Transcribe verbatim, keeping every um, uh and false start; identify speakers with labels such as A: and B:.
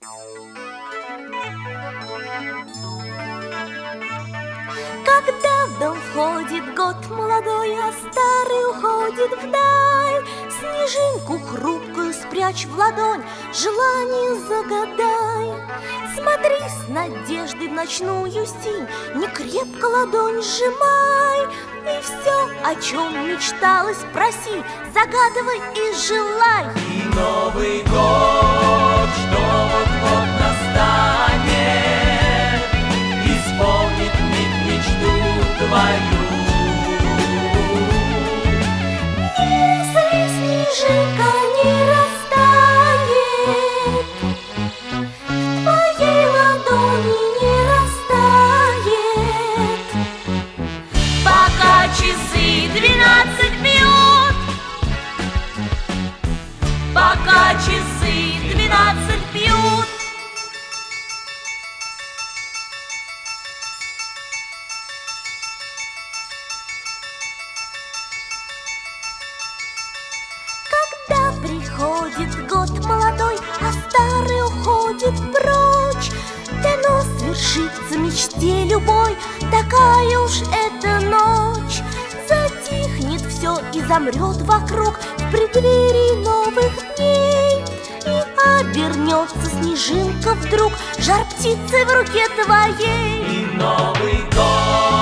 A: Когда в дом входит год молодой, а старый уходит вдаль, снежинку хрупкую спрячь в ладонь, желание загадай. Смотри с надеждой в ночную синь, не крепко ладонь сжимай, и все, о чем мечталось, проси, загадывай и желай.
B: И Новый год, что вот-вот настанет, исполнит миг мечту твою.
A: Если снежинка не растает, в твоей ладони не растает,
C: пока часы двенадцать бьют, пока часы двенадцать бьют.
A: Когда приходит год молодой, а старый уходит прочь, дано свершится мечте любой, такая уж эта ночь. Затихнет все и замрет вокруг в преддверии новых дней, и обернется снежинка вдруг жар птицы в руке твоей.
B: И Новый год